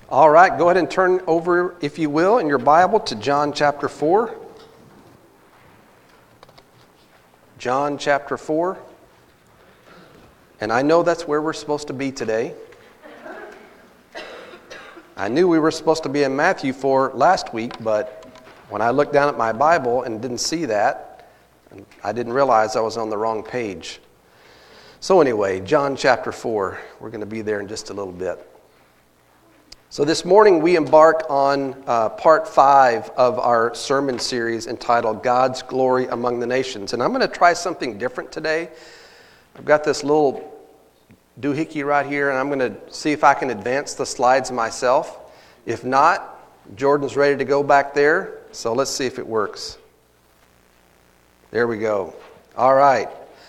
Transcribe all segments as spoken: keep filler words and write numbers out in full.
All right, go ahead and turn over, if you will, in your Bible to John chapter four. John chapter four. And I know that's where we're supposed to be today. I knew we were supposed to be in Matthew four last week, but when I looked down at my Bible and didn't see that, I didn't realize I was on the wrong page. So anyway, John chapter four. We're going to be there in just a little bit. So this morning we embark on uh, part five of our sermon series entitled God's Glory Among the Nations. And I'm going to try something different today. I've got this little doohickey right here, and I'm going to see if I can advance the slides myself. If not, Jordan's ready to go back there, so let's see if it works. There we go. All right.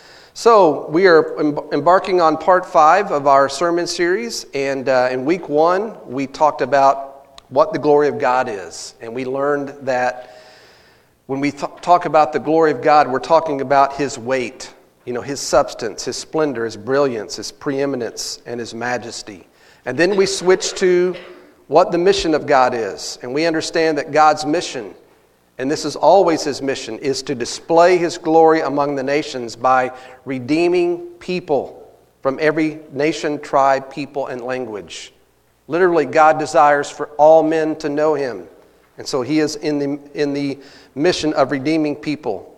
So we are embarking on part five of our sermon series, and uh, in week one we talked about what the glory of God is, and we learned that when we th- talk about the glory of God, we're talking about His weight, you know, His substance, His splendor, His brilliance, His preeminence, and His majesty. And then we switch to what the mission of God is, and we understand that God's mission, and this is always His mission, is to display His glory among the nations by redeeming people from every nation, tribe, people, and language. Literally, God desires for all men to know Him. And so He is in the, in the mission of redeeming people.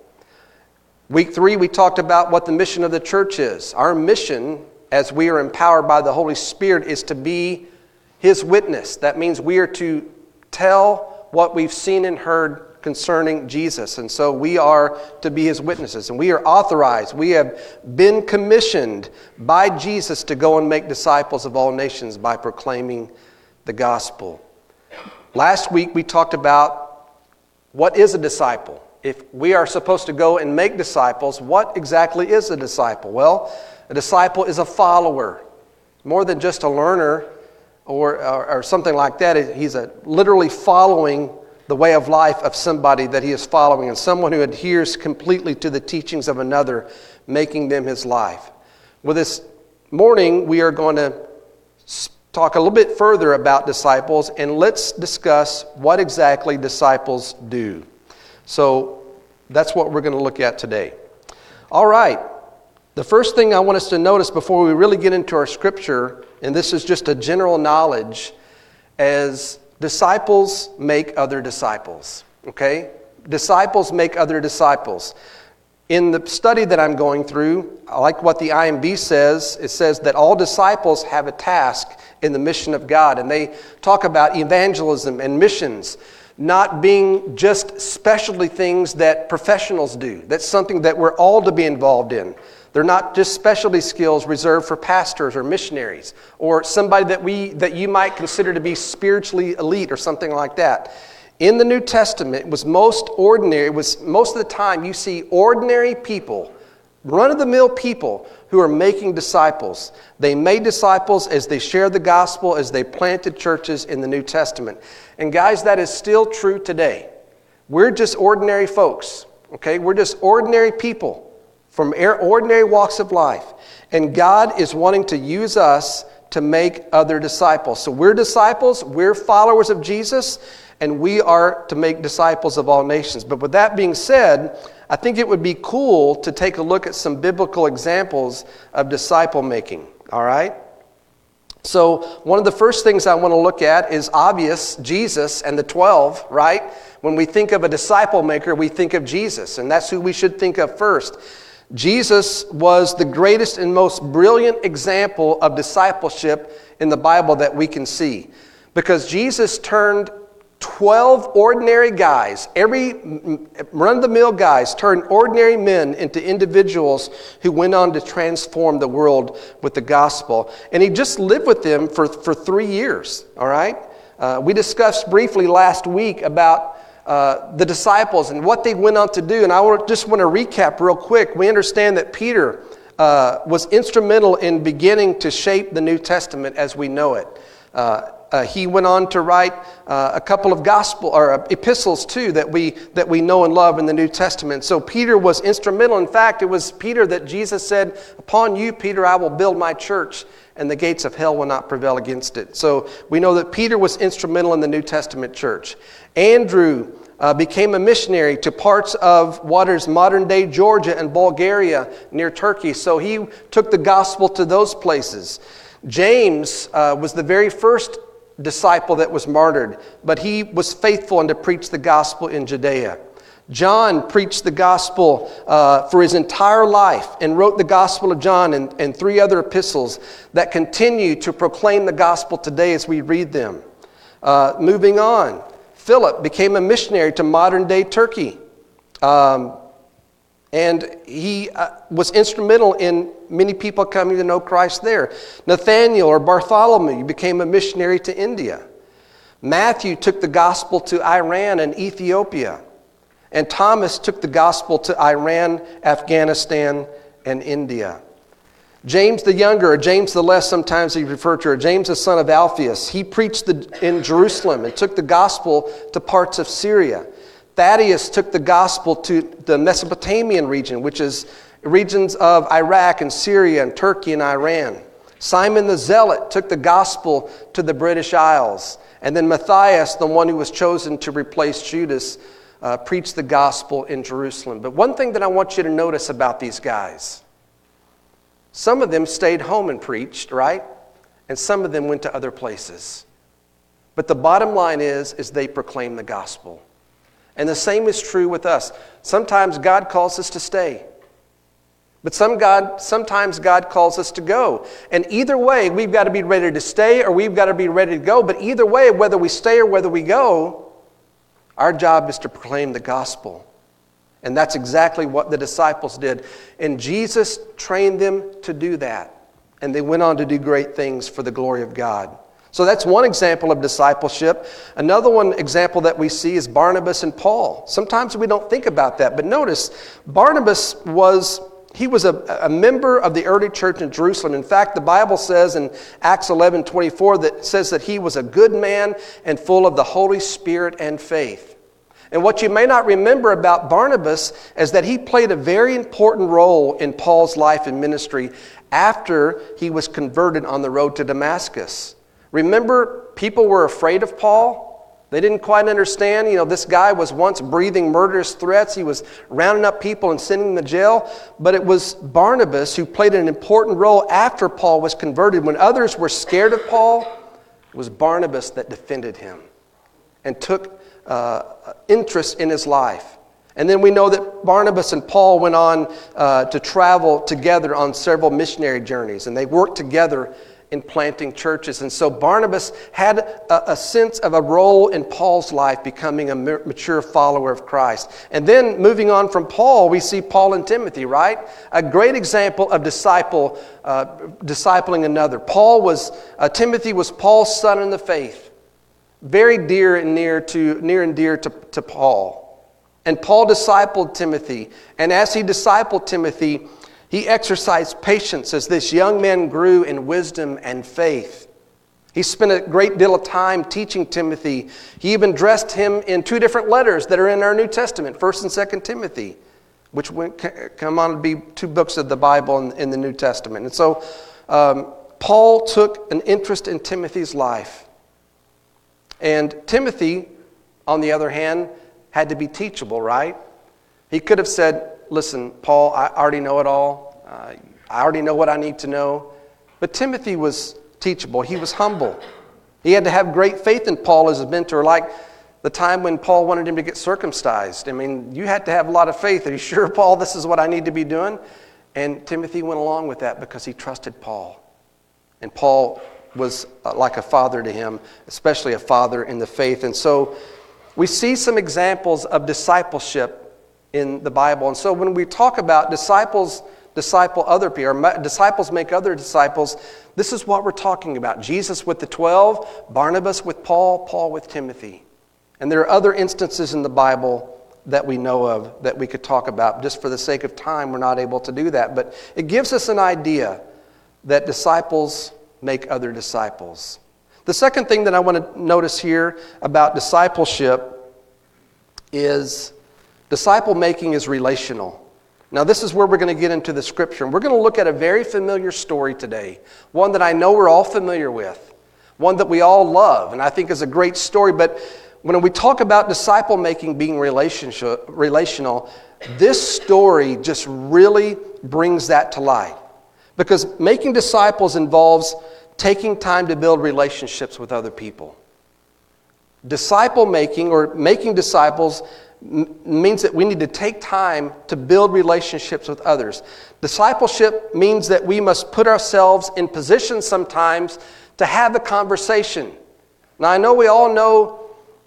Week three, we talked about what the mission of the church is. Our mission, as we are empowered by the Holy Spirit, is to be His witness. That means we are to tell what we've seen and heard concerning Jesus. And so we are to be His witnesses. And we are authorized. We have been commissioned by Jesus to go and make disciples of all nations by proclaiming the gospel. Last week we talked about what is a disciple. If we are supposed to go and make disciples, what exactly is a disciple? Well, a disciple is a follower. More than just a learner or, or, or something like that. He's a, literally following the way of life of somebody that he is following, and someone who adheres completely to the teachings of another, making them his life. Well, this morning we are going to talk a little bit further about disciples, and let's discuss what exactly disciples do. So that's what we're going to look at today. All right. The first thing I want us to notice before we really get into our scripture, and this is just a general knowledge, as disciples make other disciples, okay? Disciples make other disciples. In the study that I'm going through, I like what the I M B says. It says that all disciples have a task in the mission of God, and they talk about evangelism and missions not being just specialty things that professionals do. That's something that we're all to be involved in. They're not just specialty skills reserved for pastors or missionaries or somebody that we that you might consider to be spiritually elite or something like that. In the New Testament, it was most ordinary. It was most of the time you see ordinary people, run-of-the-mill people who are making disciples. They made disciples as they shared the gospel, as they planted churches in the New Testament. And guys, that is still true today. We're just ordinary folks, okay? We're just ordinary people from ordinary walks of life. And God is wanting to use us to make other disciples. So we're disciples, we're followers of Jesus, and we are to make disciples of all nations. But with that being said, I think it would be cool to take a look at some biblical examples of disciple making, all right? So one of the first things I want to look at is obvious, Jesus and the twelve, right? When we think of a disciple maker, we think of Jesus, and that's who we should think of first. Jesus was the greatest and most brilliant example of discipleship in the Bible that we can see. Because Jesus turned twelve ordinary guys, every run-of-the-mill guys, turned ordinary men into individuals who went on to transform the world with the gospel. And he just lived with them for, for three years, all right? Uh, we discussed briefly last week about Uh, the disciples and what they went on to do. And I just want to recap real quick. We understand that Peter uh, was instrumental in beginning to shape the New Testament as we know it. Uh, uh, he went on to write uh, a couple of gospel or epistles too that we that we know and love in the New Testament. So Peter was instrumental. In fact, it was Peter that Jesus said, "Upon you, Peter, I will build my church, and the gates of hell will not prevail against it. So we know that Peter was instrumental in the New Testament church. Andrew uh, became a missionary to parts of what is modern-day Georgia and Bulgaria near Turkey. So he took the gospel to those places. James uh, was the very first disciple that was martyred, but he was faithful and to preach the gospel in Judea. John preached the gospel uh, for his entire life and wrote the Gospel of John and, and three other epistles that continue to proclaim the gospel today as we read them. Uh, moving on, Philip became a missionary to modern-day Turkey. Um, and he uh, was instrumental in many people coming to know Christ there. Nathaniel or Bartholomew became a missionary to India. Matthew took the gospel to Iran and Ethiopia. And Thomas took the gospel to Iran, Afghanistan, and India. James the Younger, or James the Less, sometimes he referred to, or James the son of Alphaeus, he preached the, in Jerusalem and took the gospel to parts of Syria. Thaddeus took the gospel to the Mesopotamian region, which is regions of Iraq and Syria and Turkey and Iran. Simon the Zealot took the gospel to the British Isles. And then Matthias, the one who was chosen to replace Judas, Uh, preached the gospel in Jerusalem. But one thing that I want you to notice about these guys, some of them stayed home and preached, right? And some of them went to other places. But the bottom line is, is they proclaimed the gospel. And the same is true with us. Sometimes God calls us to stay. But some God, sometimes God calls us to go. And either way, we've got to be ready to stay or we've got to be ready to go. But either way, whether we stay or whether we go, our job is to proclaim the gospel. And that's exactly what the disciples did. And Jesus trained them to do that. And they went on to do great things for the glory of God. So that's one example of discipleship. Another one example that we see is Barnabas and Paul. Sometimes we don't think about that. But notice, Barnabas was... He was a, a member of the early church in Jerusalem. In fact, the Bible says in Acts eleven twenty-four that says that he was a good man and full of the Holy Spirit and faith. And what you may not remember about Barnabas is that he played a very important role in Paul's life and ministry after he was converted on the road to Damascus. Remember, people were afraid of Paul. They didn't quite understand, you know, this guy was once breathing murderous threats. He was rounding up people and sending them to jail. But it was Barnabas who played an important role after Paul was converted. When others were scared of Paul, it was Barnabas that defended him and took uh, interest in his life. And then we know that Barnabas and Paul went on uh, to travel together on several missionary journeys. And they worked together in planting churches. And so Barnabas had a, a sense of a role in Paul's life, becoming a mature follower of Christ. And then moving on from Paul, we see Paul and Timothy, right? A great example of disciple, uh, discipling another. Paul was, uh, Timothy was Paul's son in the faith. Very dear and near to, near and dear to, to Paul. And Paul discipled Timothy. And as he discipled Timothy, he exercised patience as this young man grew in wisdom and faith. He spent a great deal of time teaching Timothy. He even addressed him in two different letters that are in our New Testament, First and Second Timothy, which come on to be two books of the Bible in, in the New Testament. And so um, Paul took an interest in Timothy's life. And Timothy, on the other hand, had to be teachable, right? He could have said, listen, Paul, I already know it all. Uh, I already know what I need to know. But Timothy was teachable. He was humble. He had to have great faith in Paul as a mentor, like the time when Paul wanted him to get circumcised. I mean, you had to have a lot of faith. Are you sure, Paul, this is what I need to be doing? And Timothy went along with that because he trusted Paul. And Paul was uh, like a father to him, especially a father in the faith. And so we see some examples of discipleship in the Bible. And so when we talk about disciples disciple other people, or disciples make other disciples, this is what we're talking about. Jesus with the twelve, Barnabas with Paul, Paul with Timothy. And there are other instances in the Bible that we know of that we could talk about. Just for the sake of time, we're not able to do that. But it gives us an idea that disciples make other disciples. The second thing that I want to notice here about discipleship is disciple making is relational. Now, this is where we're going to get into the scripture. And we're going to look at a very familiar story today, one that I know we're all familiar with, one that we all love, and I think is a great story. But when we talk about disciple making being relationship, relational, this story just really brings that to light. Because making disciples involves taking time to build relationships with other people. Disciple making or making disciples means that we need to take time to build relationships with others. Discipleship means that we must put ourselves in position sometimes to have a conversation. Now, I know we all know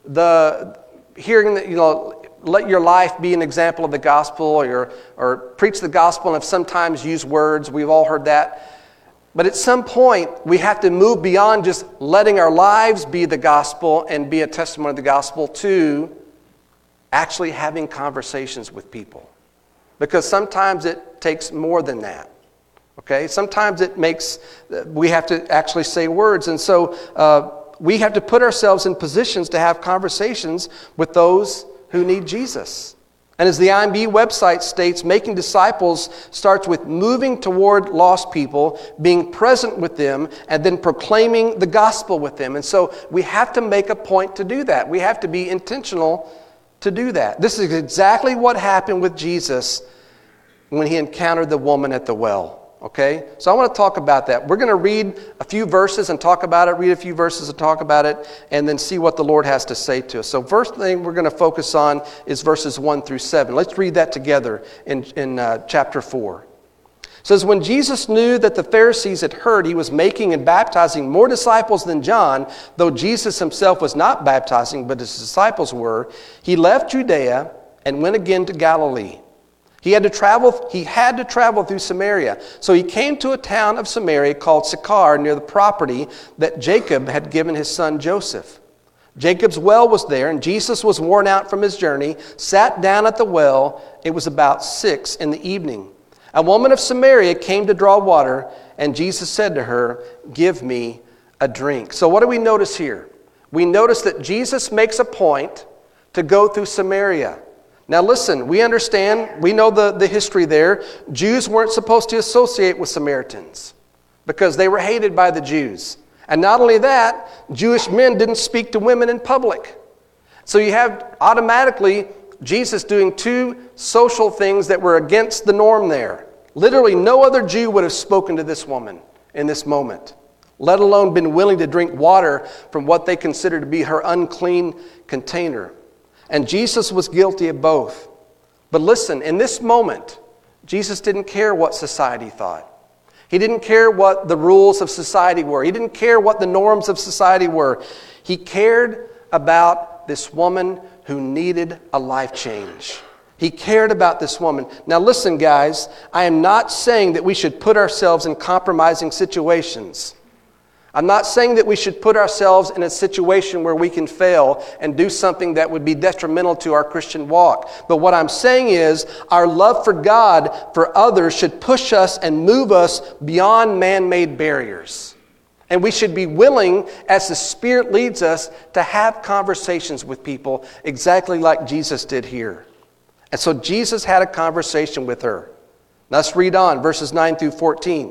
the hearing that, you know, let your life be an example of the gospel, or, or preach the gospel, and sometimes use words. We've all heard that. But at some point, we have to move beyond just letting our lives be the gospel and be a testimony of the gospel to actually having conversations with people. Because sometimes it takes more than that. Okay? Sometimes it makes, we have to actually say words. And so uh, we have to put ourselves in positions to have conversations with those who need Jesus. And as the I M B website states, making disciples starts with moving toward lost people, being present with them, and then proclaiming the gospel with them. And so we have to make a point to do that. We have to be intentional to do that. This is exactly what happened with Jesus when he encountered the woman at the well. Okay? So I want to talk about that. We're going to read a few verses and talk about it, read a few verses and talk about it, and then see what the Lord has to say to us. So first thing we're going to focus on is verses one through seven. Let's read that together in, in uh, chapter four. It says, when Jesus knew that the Pharisees had heard he was making and baptizing more disciples than John, though Jesus himself was not baptizing, but his disciples were, he left Judea and went again to Galilee. He had to travel, he had to travel through Samaria. So he came to a town of Samaria called Sychar, near the property that Jacob had given his son Joseph. Jacob's well was there, and Jesus was worn out from his journey, sat down at the well. It was about six in the evening. A woman of Samaria came to draw water, and Jesus said to her, give me a drink. So what do we notice here? We notice that Jesus makes a point to go through Samaria. Now listen, we understand, we know the, the history there. Jews weren't supposed to associate with Samaritans because they were hated by the Jews. And not only that, Jewish men didn't speak to women in public. So you have automatically Jesus doing two social things that were against the norm there. Literally no other Jew would have spoken to this woman in this moment, let alone been willing to drink water from what they considered to be her unclean container. And Jesus was guilty of both. But listen, in this moment, Jesus didn't care what society thought. He didn't care what the rules of society were. He didn't care what the norms of society were. He cared about this woman who needed a life change. He cared about this woman. Now listen, guys, I am not saying that we should put ourselves in compromising situations. I'm not saying that we should put ourselves in a situation where we can fail and do something that would be detrimental to our Christian walk. But what I'm saying is our love for God, for others, should push us and move us beyond man-made barriers. And we should be willing, as the Spirit leads us, to have conversations with people exactly like Jesus did here. And so Jesus had a conversation with her. Now let's read on, verses nine through fourteen.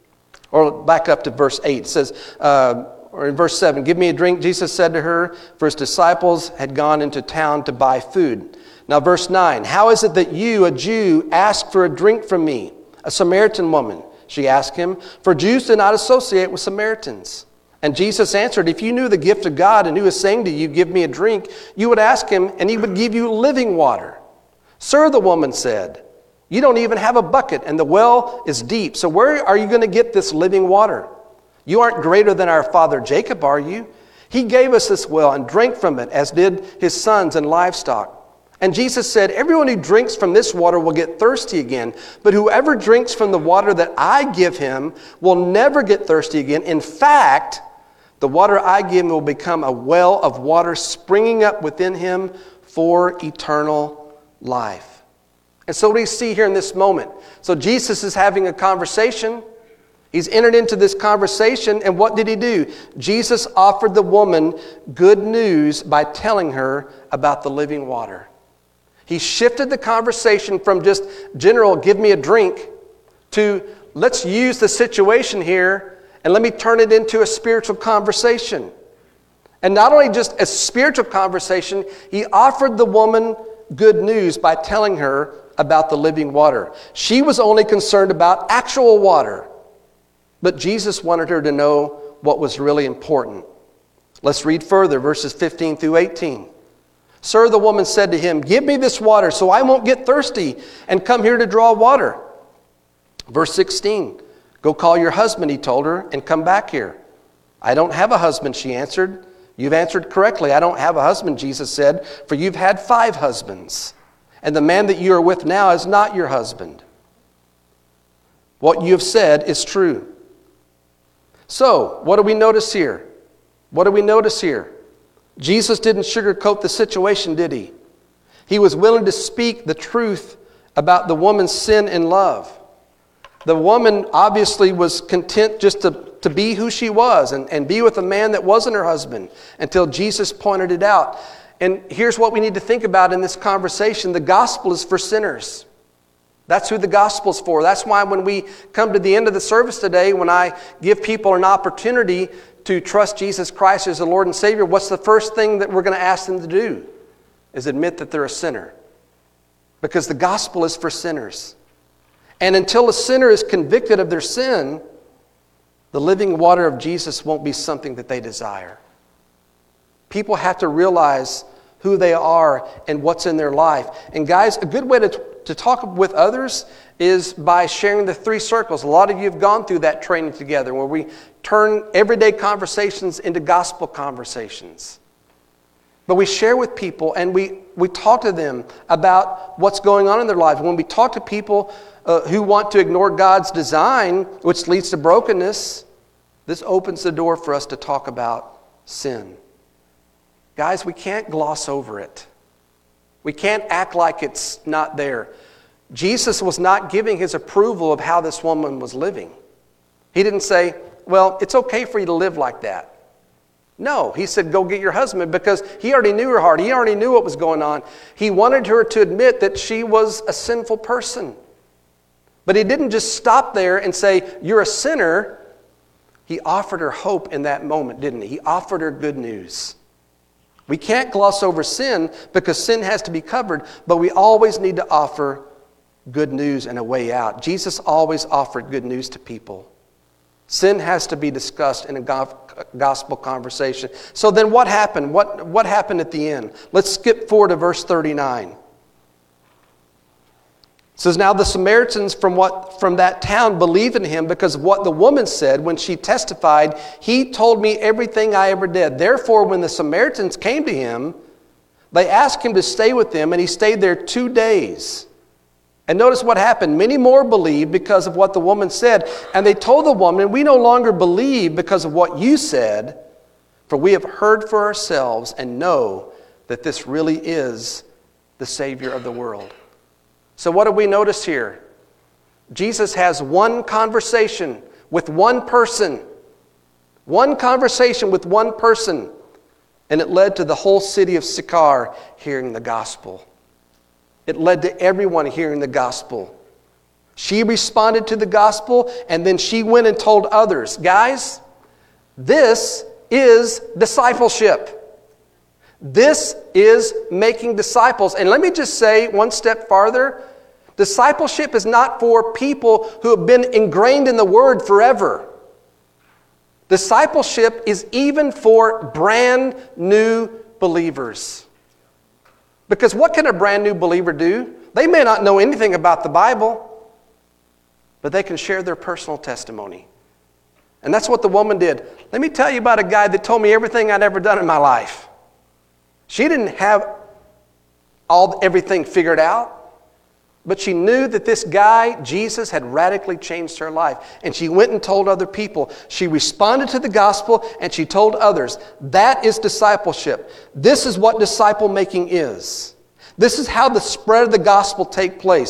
Or back up to verse eight. It says, uh, or in verse seven, give me a drink, Jesus said to her, for his disciples had gone into town to buy food. Now verse nine, how is it that you, a Jew, ask for a drink from me, a Samaritan woman? She asked him, for Jews do not associate with Samaritans. And Jesus answered, if you knew the gift of God and who is saying to you, give me a drink, you would ask him and he would give you living water. Sir, the woman said, you don't even have a bucket, and the well is deep. So where are you going to get this living water? You aren't greater than our father Jacob, are you? He gave us this well and drank from it, as did his sons and livestock. And Jesus said, everyone who drinks from this water will get thirsty again. But whoever drinks from the water that I give him will never get thirsty again. In fact, the water I give him will become a well of water springing up within him for eternal life. And so what do you see here in this moment? So Jesus is having a conversation. He's entered into this conversation, and what did he do? Jesus offered the woman good news by telling her about the living water. He shifted the conversation from just general, give me a drink, to let's use the situation here and let me turn it into a spiritual conversation. And not only just a spiritual conversation, he offered the woman good news by telling her about the living water. She was only concerned about actual water, but Jesus wanted her to know what was really important. Let's read further, verses fifteen through eighteen. Sir, the woman said to him, give me this water so I won't get thirsty and come here to draw water. Verse sixteen, go call your husband, he told her, and come back here. I don't have a husband, she answered. You've answered correctly. I don't have a husband, Jesus said, for you've had five husbands, and the man that you are with now is not your husband. What you have said is true. So, what do we notice here? What do we notice here? Jesus didn't sugarcoat the situation, did he? He was willing to speak the truth about the woman's sin and love. The woman obviously was content just to, to be who she was and, and be with a man that wasn't her husband until Jesus pointed it out. And here's what we need to think about in this conversation. The gospel is for sinners. That's who the gospel's for. That's why when we come to the end of the service today, when I give people an opportunity to trust Jesus Christ as the Lord and Savior, what's the first thing that we're going to ask them to do? Is admit that they're a sinner. Because the gospel is for sinners. And until a sinner is convicted of their sin, the living water of Jesus won't be something that they desire. People have to realize who they are and what's in their life. And guys, a good way to, to talk with others is by sharing the three circles. A lot of you have gone through that training together where we turn everyday conversations into gospel conversations. But we share with people and we, we talk to them about what's going on in their lives. When we talk to people uh, who want to ignore God's design, which leads to brokenness, this opens the door for us to talk about sin. Guys, we can't gloss over it. We can't act like it's not there. Jesus was not giving his approval of how this woman was living. He didn't say, well, it's okay for you to live like that. No, he said, go get your husband, because he already knew her heart. He already knew what was going on. He wanted her to admit that she was a sinful person. But he didn't just stop there and say, you're a sinner. He offered her hope in that moment, didn't he? He offered her good news. We can't gloss over sin because sin has to be covered, but we always need to offer good news and a way out. Jesus always offered good news to people. Sin has to be discussed in a gospel conversation. So then what happened? What, what happened at the end? Let's skip forward to verse thirty-nine. It says, now the Samaritans from what from that town believed in him because of what the woman said when she testified, he told me everything I ever did. Therefore, when the Samaritans came to him, they asked him to stay with them, and he stayed there two days. And notice what happened. Many more believed because of what the woman said. And they told the woman, we no longer believe because of what you said, for we have heard for ourselves and know that this really is the Savior of the world. So what do we notice here? Jesus has one conversation with one person. One conversation with one person. And it led to the whole city of Sychar hearing the gospel. It led to everyone hearing the gospel. She responded to the gospel, and then she went and told others. Guys, this is discipleship. This is making disciples. And let me just say one step farther. Discipleship is not for people who have been ingrained in the Word forever. Discipleship is even for brand new believers. Because what can a brand new believer do? They may not know anything about the Bible, but they can share their personal testimony. And that's what the woman did. Let me tell you about a guy that told me everything I'd ever done in my life. She didn't have all everything figured out, but she knew that this guy, Jesus, had radically changed her life. And she went and told other people. She responded to the gospel and she told others. That is discipleship. This is what disciple making is. This is how the spread of the gospel takes place.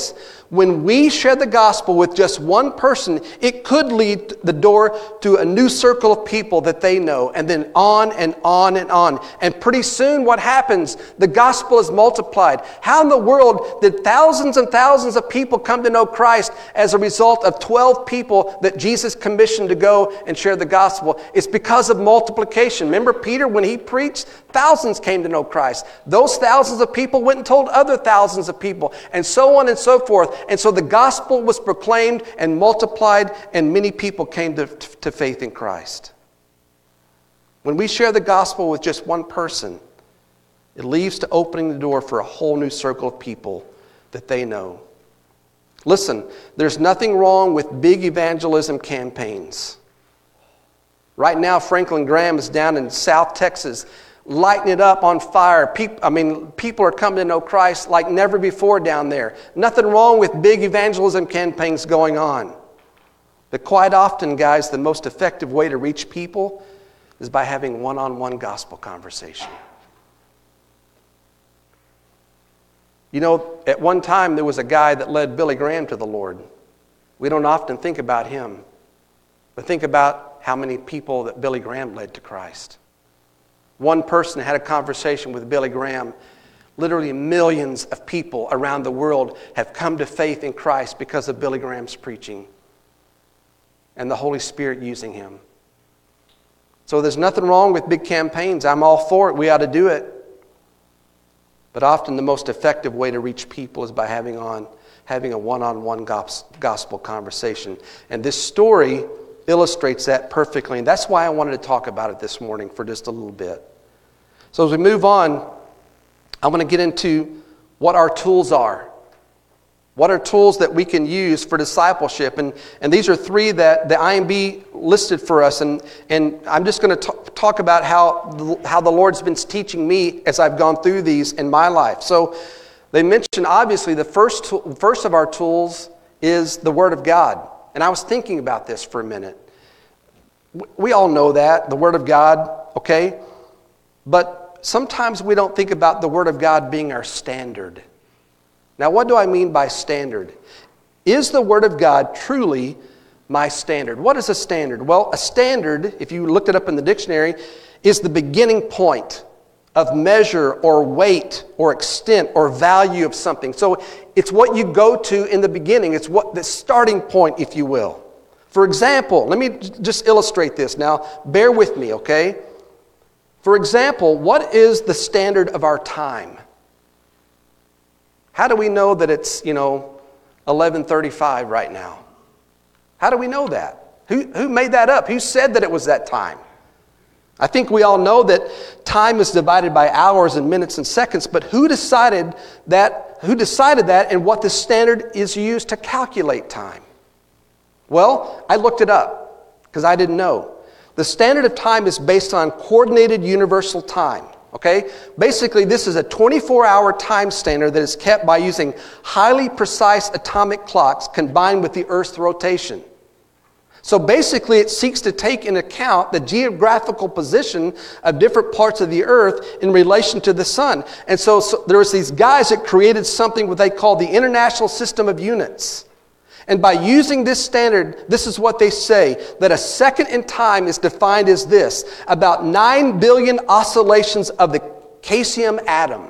When we share the gospel with just one person, it could lead the door to a new circle of people that they know, and then on and on and on. And pretty soon what happens? The gospel is multiplied. How in the world did thousands and thousands of people come to know Christ as a result of twelve people that Jesus commissioned to go and share the gospel? It's because of multiplication. Remember Peter, when he preached, thousands came to know Christ. Those thousands of people went and told other thousands of people, and so on and so forth. And so the gospel was proclaimed and multiplied, and many people came to, to faith in Christ. When we share the gospel with just one person, it leads to opening the door for a whole new circle of people that they know. Listen, there's nothing wrong with big evangelism campaigns. Right now, Franklin Graham is down in South Texas, lighting it up on fire. People, I mean, people are coming to know Christ like never before down there. Nothing wrong with big evangelism campaigns going on. But quite often, guys, the most effective way to reach people is by having one-on-one gospel conversation. You know, at one time there was a guy that led Billy Graham to the Lord. We don't often think about him, but think about how many people that Billy Graham led to Christ. One person had a conversation with Billy Graham. Literally millions of people around the world have come to faith in Christ because of Billy Graham's preaching and the Holy Spirit using him. So there's nothing wrong with big campaigns. I'm all for it. We ought to do it. But often the most effective way to reach people is by having on having a one-on-one gospel conversation. And this story illustrates that perfectly. And that's why I wanted to talk about it this morning for just a little bit. So as we move on, I want to get into what our tools are. What are tools that we can use for discipleship? And, and these are three that the I M B listed for us. And, and I'm just going to t- talk about how the, how the Lord's been teaching me as I've gone through these in my life. So they mentioned, obviously, the first, tool, first of our tools is the Word of God. And I was thinking about this for a minute. We all know that, the Word of God, okay? But sometimes we don't think about the Word of God being our standard. Now, what do I mean by standard? Is the Word of God truly my standard? What is a standard? Well, a standard, if you looked it up in the dictionary, is the beginning point of measure or weight or extent or value of something. So it's what you go to in the beginning. It's what the starting point, if you will. For example, let me just illustrate this. Now, bear with me, okay? For example, what is the standard of our time? How do we know that it's, you know, eleven thirty-five right now? How do we know that? Who, who made that up? Who said that it was that time? I think we all know that time is divided by hours and minutes and seconds, but who decided that, who decided that and what the standard is used to calculate time? Well, I looked it up because I didn't know. The standard of time is based on coordinated universal time. Okay? Basically, this is a twenty-four hour time standard that is kept by using highly precise atomic clocks combined with the Earth's rotation. So basically, it seeks to take into account the geographical position of different parts of the Earth in relation to the sun. And so, so there was these guys that created something what they call the International System of Units. And by using this standard, this is what they say, that a second in time is defined as this: about nine billion oscillations of the caesium atom.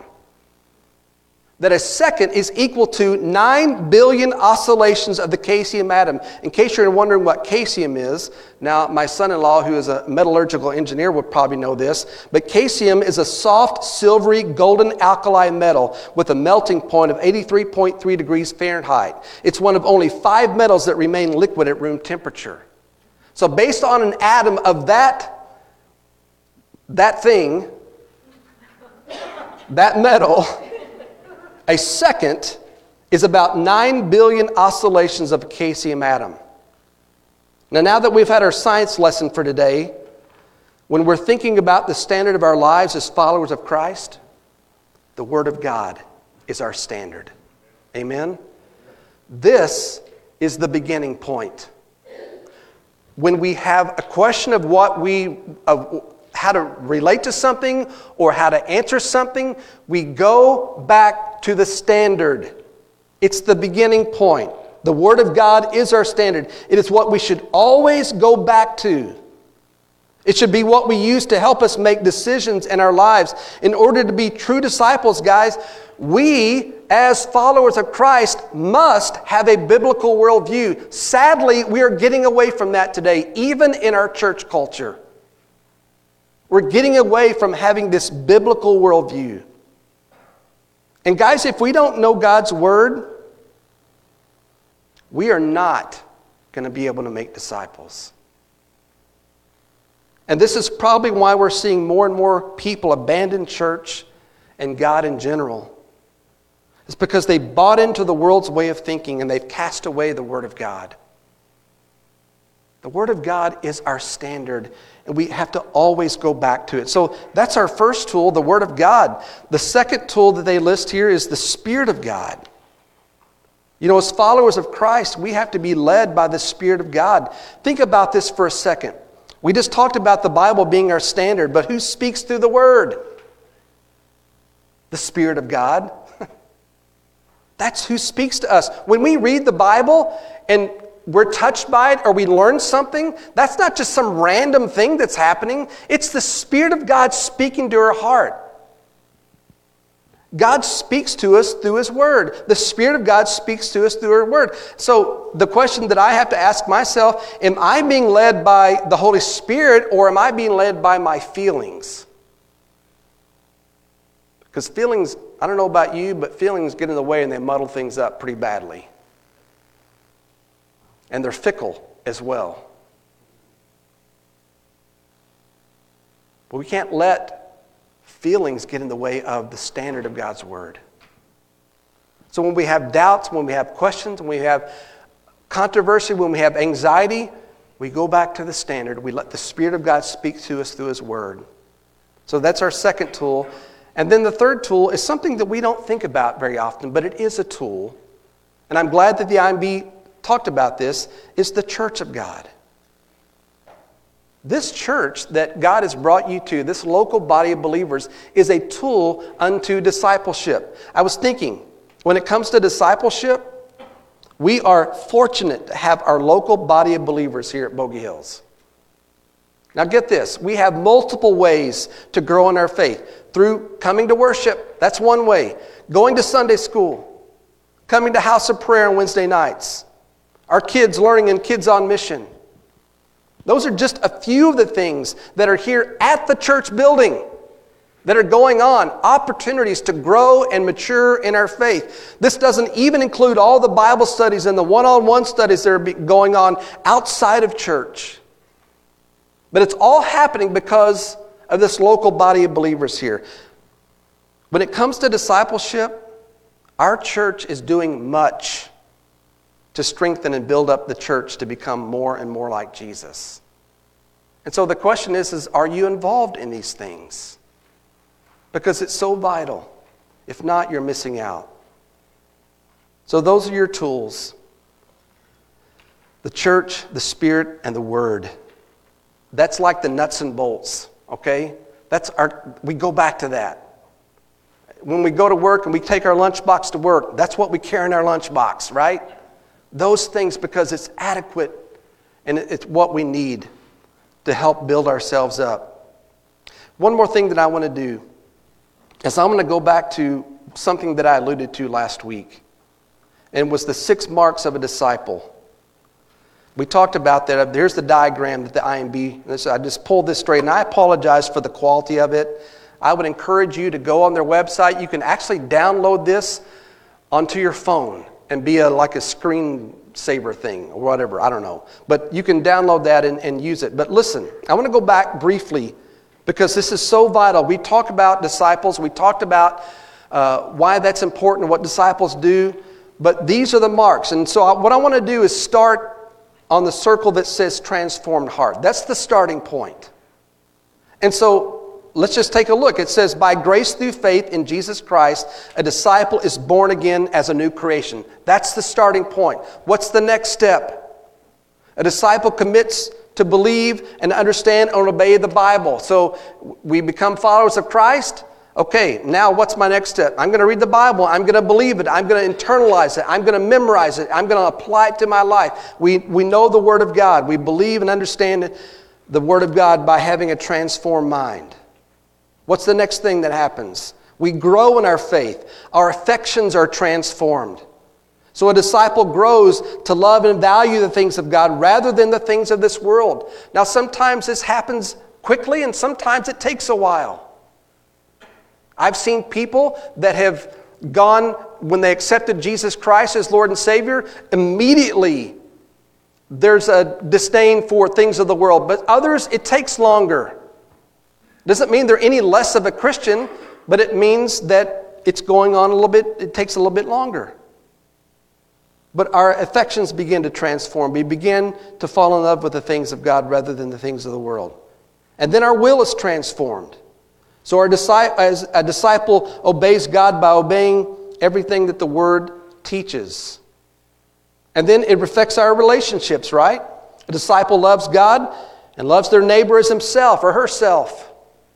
That a second is equal to nine billion oscillations of the caesium atom. In case you're wondering what caesium is, now my son-in-law, who is a metallurgical engineer, would probably know this, but caesium is a soft, silvery, golden alkali metal with a melting point of eighty-three point three degrees Fahrenheit. It's one of only five metals that remain liquid at room temperature. So based on an atom of that, that thing, that metal, a second is about nine billion oscillations of a caesium atom. Now, now that we've had our science lesson for today, when we're thinking about the standard of our lives as followers of Christ, the Word of God is our standard. Amen? This is the beginning point. When we have a question of what we... Of, how to relate to something or how to answer something, we go back to the standard. It's the beginning point. The Word of God is our standard. It is what we should always go back to. It should be what we use to help us make decisions in our lives. In order to be true disciples, guys, we, as followers of Christ, must have a biblical worldview. Sadly, we are getting away from that today, even in our church culture. We're getting away from having this biblical worldview. And guys, if we don't know God's Word, we are not going to be able to make disciples. And this is probably why we're seeing more and more people abandon church and God in general. It's because they bought into the world's way of thinking and they've cast away the Word of God. The Word of God is our standard, and we have to always go back to it. So that's our first tool, the Word of God. The second tool that they list here is the Spirit of God. You know, as followers of Christ, we have to be led by the Spirit of God. Think about this for a second. We just talked about the Bible being our standard, but who speaks through the Word? The Spirit of God. That's who speaks to us. When we read the Bible and we're touched by it or we learn something, that's not just some random thing that's happening. It's the Spirit of God speaking to our heart. God speaks to us through His Word. The Spirit of God speaks to us through Her Word. So the question that I have to ask myself, am I being led by the Holy Spirit or am I being led by my feelings? Because feelings, I don't know about you, but feelings get in the way and they muddle things up pretty badly. And they're fickle as well. But we can't let feelings get in the way of the standard of God's Word. So when we have doubts, when we have questions, when we have controversy, when we have anxiety, we go back to the standard. We let the Spirit of God speak to us through His Word. So that's our second tool. And then the third tool is something that we don't think about very often, but it is a tool. And I'm glad that the I M B talked about this, is the church of God. This church that God has brought you to, this local body of believers, is a tool unto discipleship. I was thinking, when it comes to discipleship, we are fortunate to have our local body of believers here at Bogey Hills. Now get this, we have multiple ways to grow in our faith. Through coming to worship, that's one way. Going to Sunday school. Coming to House of Prayer on Wednesday nights. Our kids learning in Kids on Mission. Those are just a few of the things that are here at the church building that are going on. Opportunities to grow and mature in our faith. This doesn't even include all the Bible studies and the one-on-one studies that are going on outside of church. But it's all happening because of this local body of believers here. When it comes to discipleship, our church is doing much to strengthen and build up the church to become more and more like Jesus. And so the question is, is are you involved in these things? Because it's so vital. If not, you're missing out. So those are your tools. The church, the Spirit, and the Word. That's like the nuts and bolts, okay? That's our, we go back to that. When we go to work and we take our lunchbox to work, that's what we carry in our lunchbox, right? Those things, because it's adequate and it's what we need to help build ourselves up. One more thing that I want to do is I'm going to go back to something that I alluded to last week. And it was the six marks of a disciple. We talked about that. There's the diagram that the I M B, I just pulled this straight, and I apologize for the quality of it. I would encourage you to go on their website. You can actually download this onto your phone and be a, like a screensaver thing or whatever. I don't know. But you can download that and, and use it. But listen, I want to go back briefly because this is so vital. We talked about disciples. We talked about uh, why that's important and what disciples do. But these are the marks. And so I, what I want to do is start on the circle that says transformed heart. That's the starting point. And so let's just take a look. It says, by grace through faith in Jesus Christ, a disciple is born again as a new creation. That's the starting point. What's the next step? A disciple commits to believe and understand and obey the Bible. So we become followers of Christ. Okay, now what's my next step? I'm going to read the Bible. I'm going to believe it. I'm going to internalize it. I'm going to memorize it. I'm going to apply it to my life. We, we know the Word of God. We believe and understand the Word of God by having a transformed mind. What's the next thing that happens? We grow in our faith. Our affections are transformed. So a disciple grows to love and value the things of God rather than the things of this world. Now, sometimes this happens quickly and sometimes it takes a while. I've seen people that have gone, when they accepted Jesus Christ as Lord and Savior, immediately there's a disdain for things of the world. But others, it takes longer. Doesn't mean they're any less of a Christian, but it means that it's going on a little bit, it takes a little bit longer. But our affections begin to transform. We begin to fall in love with the things of God rather than the things of the world. And then our will is transformed. So our disciple, as a disciple obeys God by obeying everything that the Word teaches. And then it affects our relationships, right? A disciple loves God and loves their neighbor as himself or herself.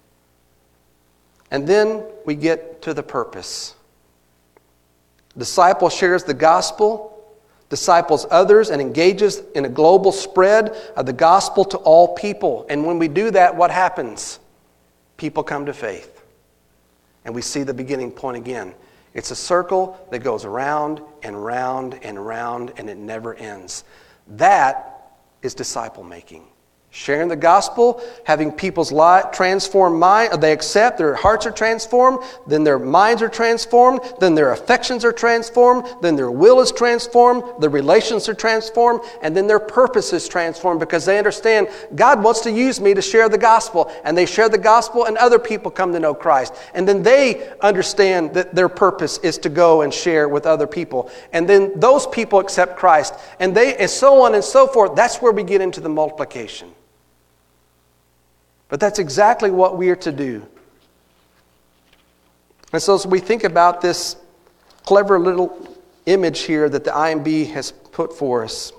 And then we get to the purpose. Disciple shares the gospel, disciples others, and engages in a global spread of the gospel to all people. And when we do that, what happens? People come to faith. And we see the beginning point again. It's a circle that goes around and round and round, and it never ends. That is disciple making. Sharing the gospel, having people's lives transformed mind, they accept, their hearts are transformed, then their minds are transformed, then their affections are transformed, then their will is transformed, their relations are transformed, and then their purpose is transformed because they understand God wants to use me to share the gospel. And they share the gospel and other people come to know Christ. And then they understand that their purpose is to go and share with other people. And then those people accept Christ. And they, and so on and so forth. That's where we get into the multiplication. But that's exactly what we are to do. And so as we think about this clever little image here that the I M B has put for us,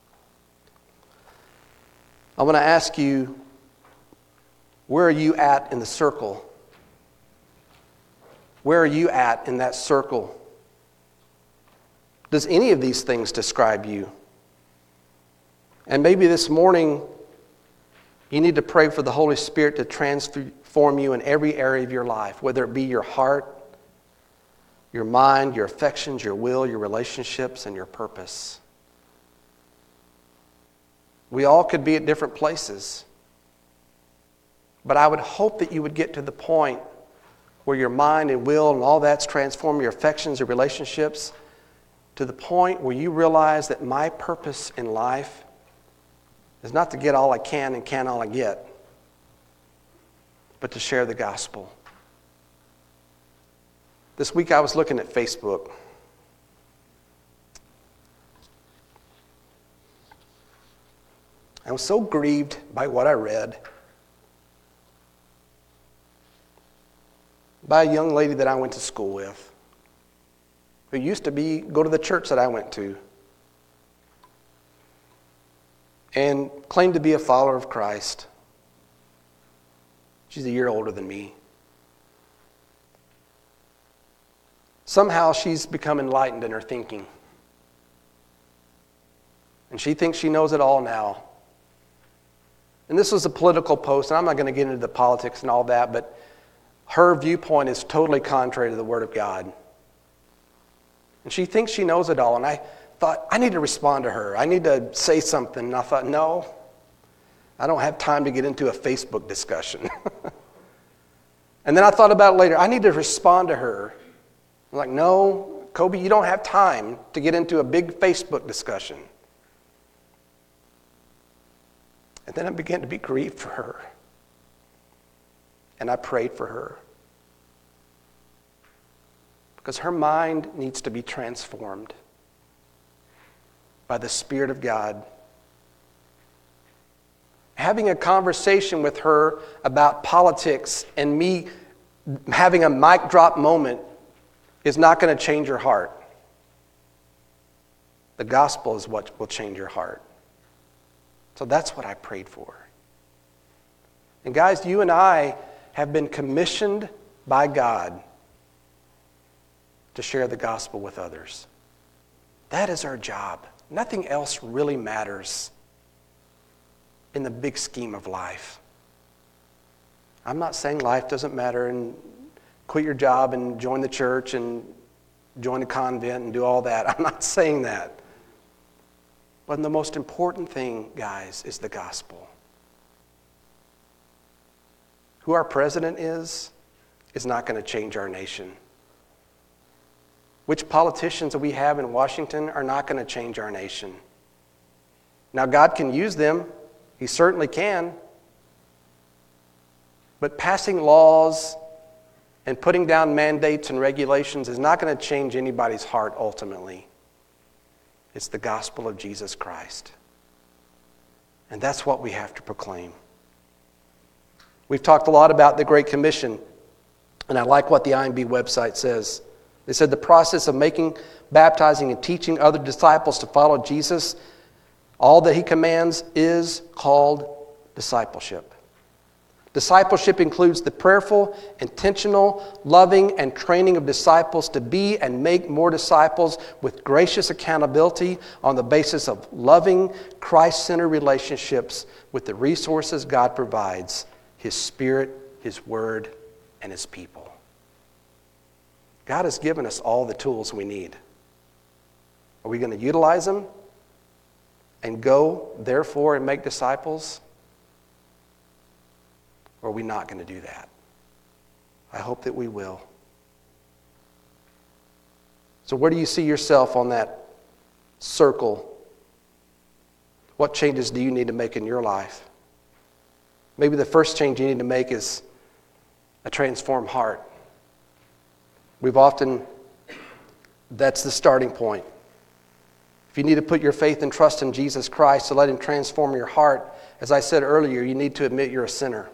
I want to ask you, where are you at in the circle? Where are you at in that circle? Does any of these things describe you? And maybe this morning, you need to pray for the Holy Spirit to transform you in every area of your life, whether it be your heart, your mind, your affections, your will, your relationships, and your purpose. We all could be at different places. But I would hope that you would get to the point where your mind and will and all that's transformed, your affections, your relationships, to the point where you realize that my purpose in life is not to get all I can and can all I get, but to share the gospel. This week I was looking at Facebook. I was so grieved by what I read. By a young lady that I went to school with, who used to be go to the church that I went to, and claimed to be a follower of Christ. She's a year older than me. Somehow she's become enlightened in her thinking. And she thinks she knows it all now. And this was a political post, and I'm not going to get into the politics and all that, but her viewpoint is totally contrary to the Word of God. And she thinks she knows it all, and I thought, I need to respond to her. I need to say something. And I thought, no, I don't have time to get into a Facebook discussion. And then I thought about it later. I need to respond to her. I'm like, no, Kobe, you don't have time to get into a big Facebook discussion. And then I began to be grieved for her. And I prayed for her. Because her mind needs to be transformed by the Spirit of God. Having a conversation with her about politics and me having a mic drop moment is not going to change her heart. The gospel is what will change your heart. So that's what I prayed for. And guys, you and I have been commissioned by God to share the gospel with others. That is our job. Nothing else really matters in the big scheme of life. I'm not saying life doesn't matter and quit your job and join the church and join a convent and do all that. I'm not saying that. But the most important thing, guys, is the gospel. Who our president is, is not going to change our nation. Which politicians that we have in Washington are not going to change our nation. Now, God can use them. He certainly can. But passing laws and putting down mandates and regulations is not going to change anybody's heart ultimately. It's the gospel of Jesus Christ. And that's what we have to proclaim. We've talked a lot about the Great Commission, and I like what the I M B website says. They said the process of making, baptizing, and teaching other disciples to follow Jesus, all that he commands, is called discipleship. Discipleship includes the prayerful, intentional, loving, and training of disciples to be and make more disciples with gracious accountability on the basis of loving, Christ-centered relationships with the resources God provides, His Spirit, His Word, and His people. God has given us all the tools we need. Are we going to utilize them and go, therefore, and make disciples? Or are we not going to do that? I hope that we will. So where do you see yourself on that circle? What changes do you need to make in your life? Maybe the first change you need to make is a transformed heart. We've often, that's the starting point. If you need to put your faith and trust in Jesus Christ to let Him transform your heart, as I said earlier, you need to admit you're a sinner.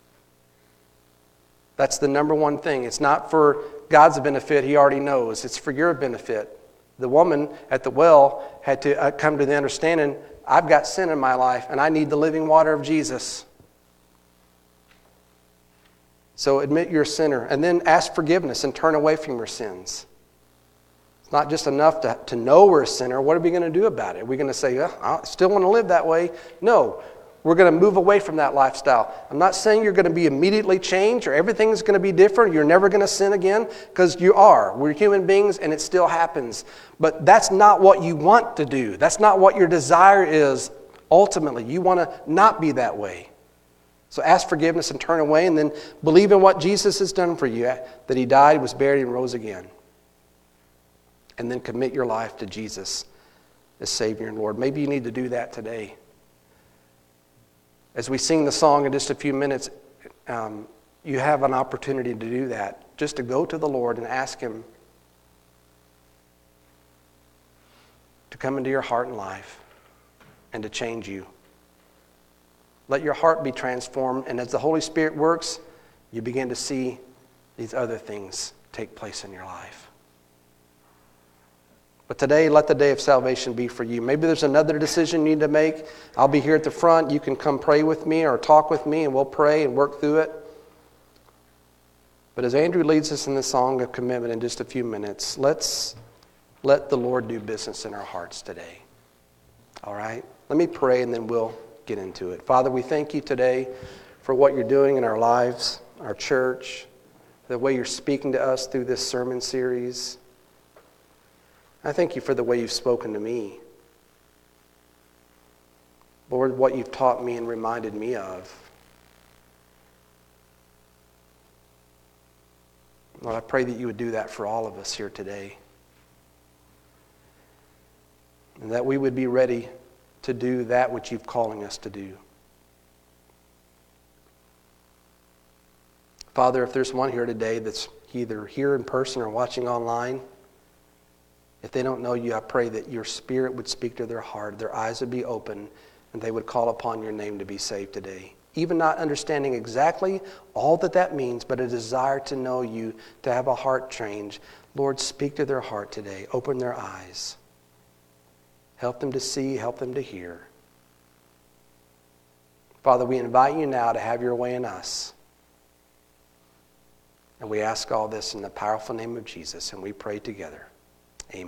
That's the number one thing. It's not for God's benefit. He already knows. It's for your benefit. The woman at the well had to come to the understanding, I've got sin in my life and I need the living water of Jesus. So admit you're a sinner and then ask forgiveness and turn away from your sins. It's not just enough to, to know we're a sinner. What are we going to do about it? Are we going to say, oh, I still want to live that way? No. We're going to move away from that lifestyle. I'm not saying you're going to be immediately changed or everything's going to be different. You're never going to sin again, because you are. We're human beings and it still happens. But that's not what you want to do. That's not what your desire is ultimately. You want to not be that way. So ask forgiveness and turn away, and then believe in what Jesus has done for you, that He died, was buried, and rose again. And then commit your life to Jesus as Savior and Lord. Maybe you need to do that today. As we sing the song in just a few minutes, um, you have an opportunity to do that. Just to go to the Lord and ask Him to come into your heart and life and to change you. Let your heart be transformed, and as the Holy Spirit works, you begin to see these other things take place in your life. But today, let the day of salvation be for you. Maybe there's another decision you need to make. I'll be here at the front. You can come pray with me or talk with me, and we'll pray and work through it. But as Andrew leads us in the song of commitment in just a few minutes, let's let the Lord do business in our hearts today. All right? Let me pray, and then we'll get into it. Father, we thank You today for what You're doing in our lives, our church, the way You're speaking to us through this sermon series. I thank You for the way You've spoken to me. Lord, what You've taught me and reminded me of. Lord, I pray that You would do that for all of us here today. And that we would be ready to do that which You've calling us to do. Father, if there's one here today that's either here in person or watching online, if they don't know You, I pray that Your Spirit would speak to their heart, their eyes would be open, and they would call upon Your name to be saved today. Even not understanding exactly all that that means, but a desire to know You, to have a heart change. Lord, speak to their heart today. Open their eyes. Help them to see, help them to hear. Father, we invite You now to have Your way in us. And we ask all this in the powerful name of Jesus, and we pray together.